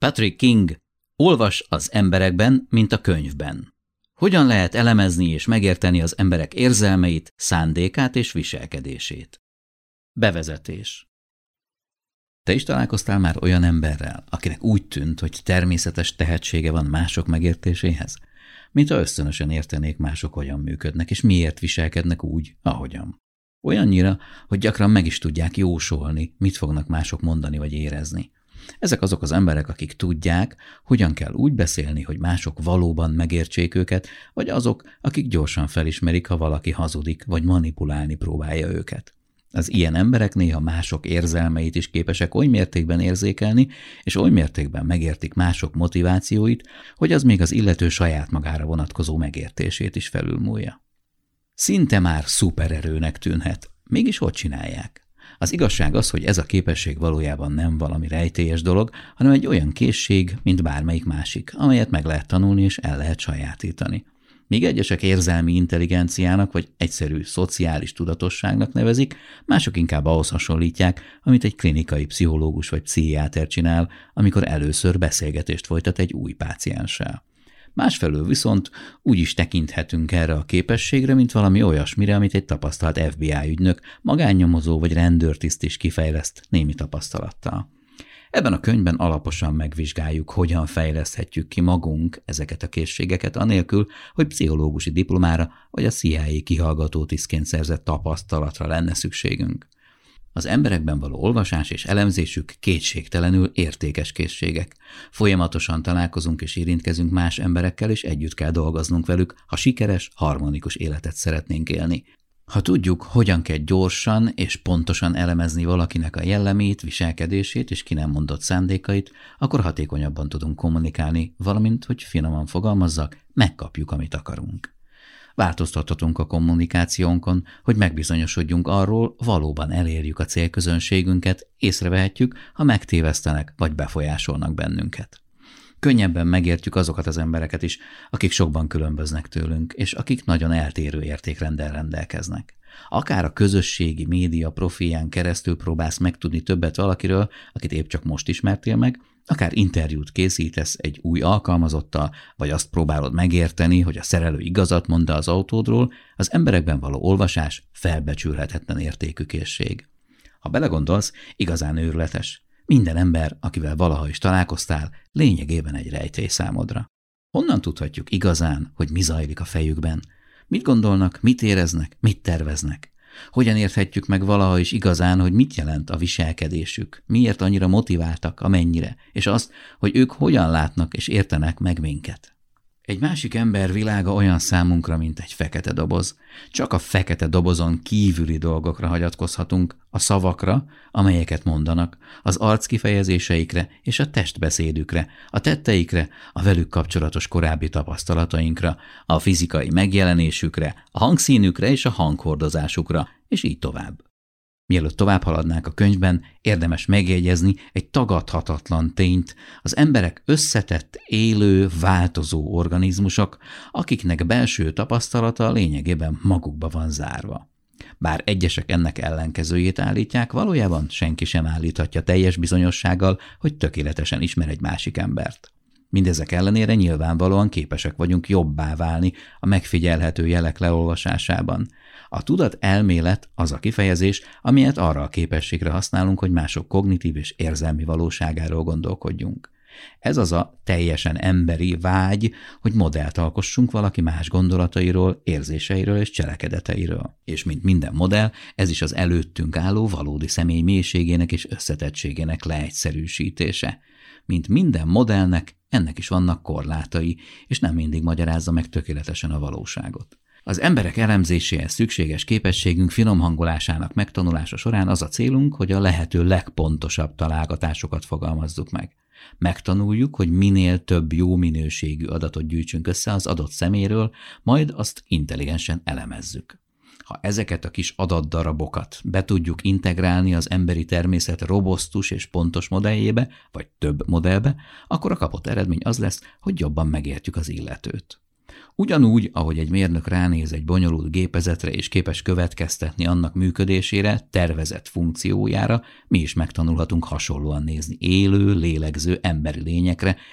Patrick King: olvas az emberekben, mint a könyvben. Hogyan lehet elemezni és megérteni az emberek érzelmeit, szándékát és viselkedését? Bevezetés. Te is találkoztál már olyan emberrel, akinek úgy tűnt, hogy természetes tehetsége van mások megértéséhez? Mintha ösztönösen értenék, mások hogyan működnek, és miért viselkednek úgy, ahogyan. Olyannyira, hogy gyakran meg is tudják jósolni, mit fognak mások mondani vagy érezni. Ezek azok az emberek, akik tudják, hogyan kell úgy beszélni, hogy mások valóban megértsék őket, vagy azok, akik gyorsan felismerik, ha valaki hazudik, vagy manipulálni próbálja őket. Az ilyen emberek néha mások érzelmeit is képesek oly mértékben érzékelni, és oly mértékben megértik mások motivációit, hogy az még az illető saját magára vonatkozó megértését is felülmúlja. Szinte már szupererőnek tűnhet, mégis hogy csinálják? Az igazság az, hogy ez a képesség valójában nem valami rejtélyes dolog, hanem egy olyan készség, mint bármelyik másik, amelyet meg lehet tanulni és el lehet sajátítani. Míg egyesek érzelmi intelligenciának vagy egyszerű szociális tudatosságnak nevezik, mások inkább ahhoz hasonlítják, amit egy klinikai pszichológus vagy pszichiáter csinál, amikor először beszélgetést folytat egy új pácienssel. Másfelől viszont úgy is tekinthetünk erre a képességre, mint valami olyasmire, amit egy tapasztalt FBI ügynök, magánnyomozó vagy rendőrtiszt is kifejleszt némi tapasztalattal. Ebben a könyvben alaposan megvizsgáljuk, hogyan fejleszthetjük ki magunk ezeket a készségeket, anélkül, hogy pszichológusi diplomára vagy a CIA kihallgató tisztként szerzett tapasztalatra lenne szükségünk. Az emberekben való olvasás és elemzésük kétségtelenül értékes készségek. Folyamatosan találkozunk és érintkezünk más emberekkel, és együtt kell dolgoznunk velük, ha sikeres, harmonikus életet szeretnénk élni. Ha tudjuk, hogyan kell gyorsan és pontosan elemezni valakinek a jellemét, viselkedését és ki nem mondott szándékait, akkor hatékonyabban tudunk kommunikálni, valamint, hogy finoman fogalmazzak, megkapjuk, amit akarunk. Változtathatunk a kommunikációnkon, hogy megbizonyosodjunk arról, valóban elérjük a célközönségünket, észrevehetjük, ha megtévesztenek vagy befolyásolnak bennünket. Könnyebben megértjük azokat az embereket is, akik sokban különböznek tőlünk, és akik nagyon eltérő értékrenddel rendelkeznek. Akár a közösségi média profilján keresztül próbálsz megtudni többet valakiről, akit épp csak most ismertél meg, akár interjút készítesz egy új alkalmazottal, vagy azt próbálod megérteni, hogy a szerelő igazat mond az autódról, az emberekben való olvasás felbecsülhetetlen értékű készség. Ha belegondolsz, igazán őrületes. Minden ember, akivel valaha is találkoztál, lényegében egy rejtély számodra. Honnan tudhatjuk igazán, hogy mi zajlik a fejükben? Mit gondolnak, mit éreznek, mit terveznek? Hogyan érthetjük meg valaha is igazán, hogy mit jelent a viselkedésük, miért annyira motiváltak, amennyire, és azt, hogy ők hogyan látnak és értenek meg minket? Egy másik ember világa olyan számunkra, mint egy fekete doboz. Csak a fekete dobozon kívüli dolgokra hagyatkozhatunk, a szavakra, amelyeket mondanak, az arckifejezéseikre és a testbeszédükre, a tetteikre, a velük kapcsolatos korábbi tapasztalatainkra, a fizikai megjelenésükre, a hangszínükre és a hanghordozásukra, és így tovább. Mielőtt tovább haladnánk a könyvben, érdemes megjegyezni egy tagadhatatlan tényt: az emberek összetett, élő, változó organizmusok, akiknek belső tapasztalata lényegében magukba van zárva. Bár egyesek ennek ellenkezőjét állítják, valójában senki sem állíthatja teljes bizonyossággal, hogy tökéletesen ismer egy másik embert. Mindezek ellenére nyilvánvalóan képesek vagyunk jobbá válni a megfigyelhető jelek leolvasásában. A tudat-elmélet az a kifejezés, amelyet arra a képességre használunk, hogy mások kognitív és érzelmi valóságáról gondolkodjunk. Ez az a teljesen emberi vágy, hogy modellt alkossunk valaki más gondolatairól, érzéseiről és cselekedeteiről. És mint minden modell, ez is az előttünk álló valódi személy mélységének és összetettségének leegyszerűsítése. Mint minden modellnek, ennek is vannak korlátai, és nem mindig magyarázza meg tökéletesen a valóságot. Az emberek elemzéséhez szükséges képességünk finomhangolásának megtanulása során az a célunk, hogy a lehető legpontosabb találgatásokat fogalmazzuk meg. Megtanuljuk, hogy minél több jó minőségű adatot gyűjtsünk össze az adott szeméről, majd azt intelligensen elemezzük. Ha ezeket a kis adatdarabokat be tudjuk integrálni az emberi természet robosztus és pontos modelljébe, vagy több modellbe, akkor a kapott eredmény az lesz, hogy jobban megértjük az illetőt. Ugyanúgy, ahogy egy mérnök ránéz egy bonyolult gépezetre és képes következtetni annak működésére, tervezett funkciójára, mi is megtanulhatunk hasonlóan nézni élő, lélegző emberi lényekre